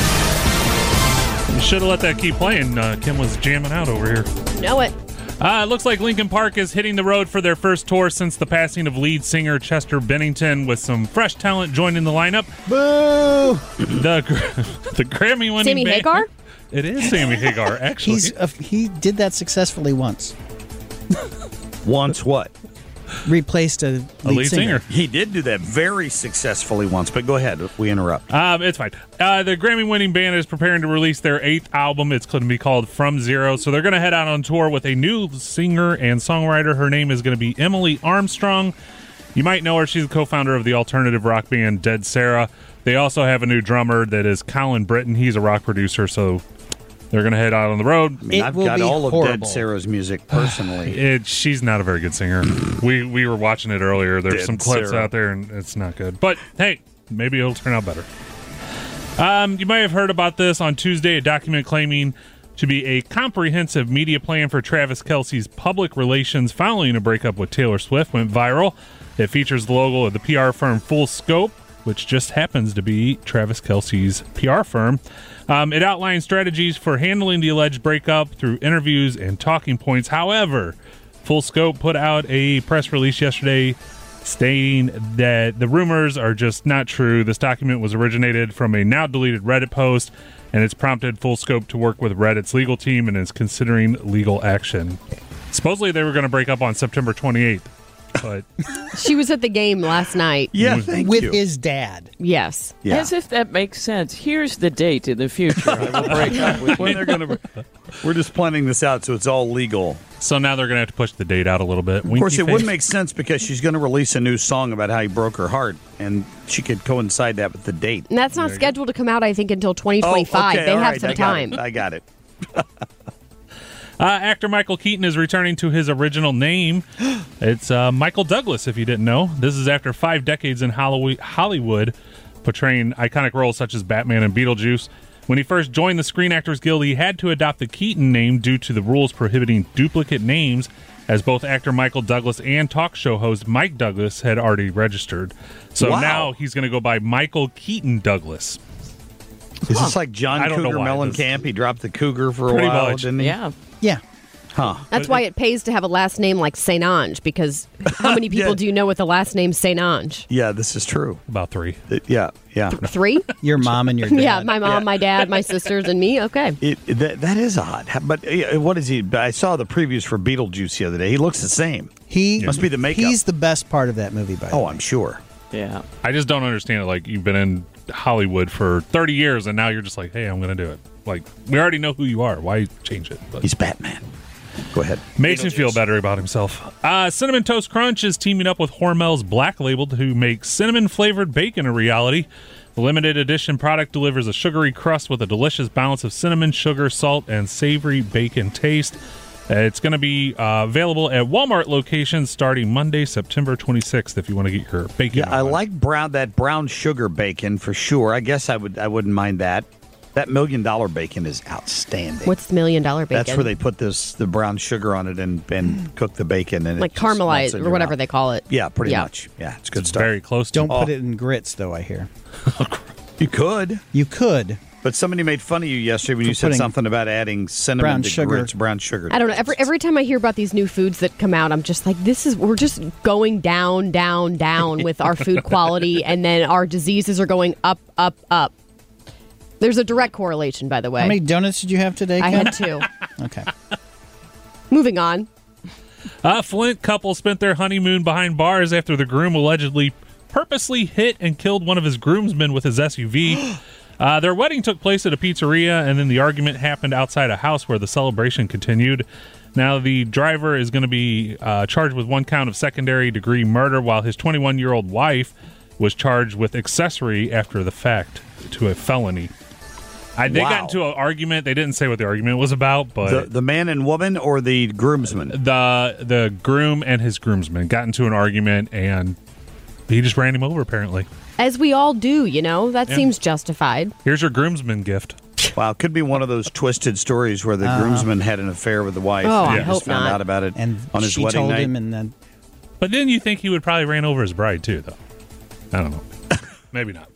You should have let that keep playing. Uh, Kim was jamming out over here. Know it. Uh, it looks like Linkin Park is hitting the road for their first tour since the passing of lead singer Chester Bennington, with some fresh talent joining the lineup. Boo! The the Grammy winning Sammy band. Hagar? It is Sammy Hagar, actually. He's uh, he did that successfully once. Once what? Replaced a lead, a lead singer. He did do that very successfully once, but go ahead. We interrupt. Um, it's fine. Uh, the Grammy-winning band is preparing to release their eighth album. It's going to be called From Zero. So they're going to head out on tour with a new singer and songwriter. Her name is going to be Emily Armstrong. You might know her. She's the co-founder of the alternative rock band Dead Sarah. They also have a new drummer that is Colin Britton. He's a rock producer, so they're going to head out on the road. I mean, It I've will got be all of horrible. Dead Sarah's music personally. It, she's not a very good singer. we we were watching it earlier. There's Dead some clips Sarah. out there, and it's not good. But hey, maybe it'll turn out better. Um, you might have heard about this on Tuesday. A document claiming to be a comprehensive media plan for Travis Kelce's public relations following a breakup with Taylor Swift went viral. It features the logo of the P R firm Full Scope, which just happens to be Travis Kelce's P R firm. Um, it outlines strategies for handling the alleged breakup through interviews and talking points. However, Full Scope put out a press release yesterday stating that the rumors are just not true. This document was originated from a now deleted Reddit post, and it's prompted Full Scope to work with Reddit's legal team and is considering legal action. Supposedly they were going to break up on September twenty-eighth, but She was at the game last night. Yeah, thank with you. his dad. Yes. Yeah. As if that makes sense. Here's the date in the future. I will break up with when you. they're gonna, we're just planning this out so it's all legal. so now they're going to have to push the date out a little bit. Of course, it would make sense because she's going to release a new song about how he broke her heart, and she could coincide that with the date. And that's not There you scheduled to come out, I think, until twenty twenty-five. Oh, okay, they all have right, some I got time. it. I got it. Uh, actor Michael Keaton is returning to his original name. It's uh, Michael Douglas, if you didn't know. This is after five decades in Hollywood, Hollywood, portraying iconic roles such as Batman and Beetlejuice. When he first joined the Screen Actors Guild, he had to adopt the Keaton name due to the rules prohibiting duplicate names, as both actor Michael Douglas and talk show host Mike Douglas had already registered. So Wow. now he's going to go by Michael Keaton Douglas. Is this like John I don't know Cougar why Mellencamp? He dropped the Cougar for a Pretty while, much. didn't he? Yeah. Yeah. Huh. That's why it pays to have a last name like Saint Ange, because how many people Yeah. do you know with the last name Saint Ange? Yeah, this is true. About three. It- yeah, yeah. Three? Your mom and your dad. Yeah, my mom, my dad, my sisters, and me. Okay. It, that, that is odd. But uh, what is he? I saw the previews for Beetlejuice the other day. He looks the same. He Must be the makeup. He's the best part of that movie, by the Oh, way. I'm sure. Yeah. I just don't understand it. Like, you've been in Hollywood for thirty years, and now you're just like, hey, I'm going to do it. Like, we already know who you are. Why change it? But He's Batman. Go ahead. makes me feel better about himself. Uh, Cinnamon Toast Crunch is teaming up with Hormel's Black Label to make cinnamon-flavored bacon a reality. The limited edition product delivers a sugary crust with a delicious balance of cinnamon, sugar, salt, and savory bacon taste. Uh, it's going to be uh, available at Walmart locations starting Monday, September twenty-sixth, if you want to get your bacon. Yeah, I on. like brown that brown sugar bacon for sure. I guess I would I wouldn't mind that. That million dollar bacon is outstanding. What's the million dollar bacon? That's where they put this the brown sugar on it and, and cook the bacon and like it just melts caramelized in or your whatever mouth. they call it. Yeah, pretty Yeah. much. Yeah, it's good stuff. Very close. Don't to put Oh. it in grits, though, I hear. You could. You could. But somebody made fun of you yesterday when For you said putting something about adding cinnamon brown to sugar. grits, brown sugar. I don't know. Every every time I hear about these new foods that come out, I'm just like, this is we're just going down, down, down with our food quality, and then our diseases are going up, up, up. There's a direct correlation, by the way. How many donuts did you have today, I Ken? had two. Okay. Moving on. A Flint couple spent their honeymoon behind bars after the groom allegedly purposely hit and killed one of his groomsmen with his S U V. Uh, their wedding took place at a pizzeria, and then the argument happened outside a house where the celebration continued. Now, the driver is going to be uh, charged with one count of secondary degree murder, while his twenty-one-year-old wife was charged with accessory after the fact to a felony. I, they Wow. got into an argument. They didn't say what the argument was about, but The, the man and woman or the groomsman? the the groom and his groomsman got into an argument, and he just ran him over, apparently. As we all do, you know, that Yeah. seems justified. Here's your groomsman gift. Wow, it could be one of those twisted stories where the Uh, groomsman had an affair with the wife. Oh, and I he hope just found not. out about it And on his she wedding told night. him, and then But then you think he would probably ran over his bride, too, though. I don't know. Maybe not.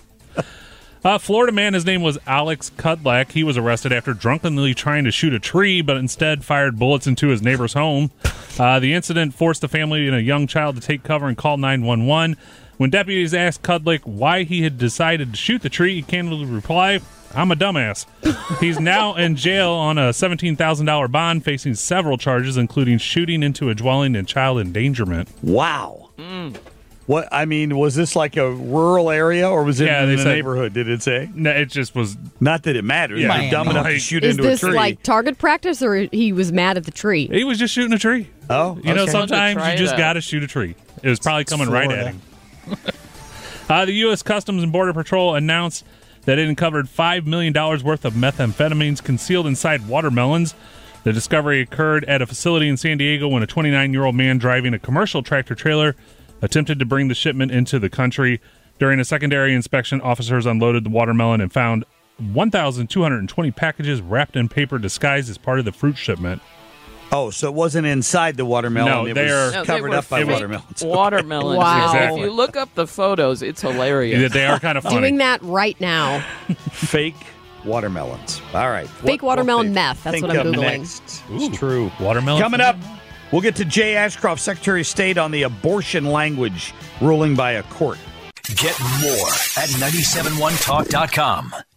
Uh, Florida man, his name was Alex Kudlak. He was arrested after drunkenly trying to shoot a tree, but instead fired bullets into his neighbor's home. Uh, the incident forced the family and a young child to take cover and call nine one one. When deputies asked Kudlak why he had decided to shoot the tree, he candidly replied, "I'm a dumbass." He's now in jail on a seventeen thousand dollars bond, facing several charges, including shooting into a dwelling and child endangerment. Wow. What I mean, was this like a rural area or was it Yeah, in they the said- neighborhood? Did it say? No, it just was. Not that it matters. Yeah. You're dumb enough to Like- shoot Is into this a tree. like target practice, or he was mad at the tree? He was just shooting a tree. oh, You know, okay. sometimes try you just that. got to shoot a tree. It was probably coming right at Florida. him. uh, the U S Customs and Border Patrol announced that it uncovered five million dollars worth of methamphetamines concealed inside watermelons. The discovery occurred at a facility in San Diego when a twenty-nine-year-old man driving a commercial tractor trailer attempted to bring the shipment into the country. During a secondary inspection, officers unloaded the watermelon and found one thousand two hundred twenty packages wrapped in paper disguised as part of the fruit shipment. Oh, so it wasn't inside the watermelon. No, it they was are- No, they covered were up by fake watermelons. Watermelons. Wow. Exactly. If you look up the photos, it's hilarious. Yeah, they are kind of funny. Doing that right now. Fake watermelons. All right. Fake watermelon meth. That's think what I'm of Googling. Next. It's true. Watermelon. Coming up, we'll get to Jay Ashcroft, Secretary of State, on the abortion language ruling by a court. Get more at nine seven one talk dot com.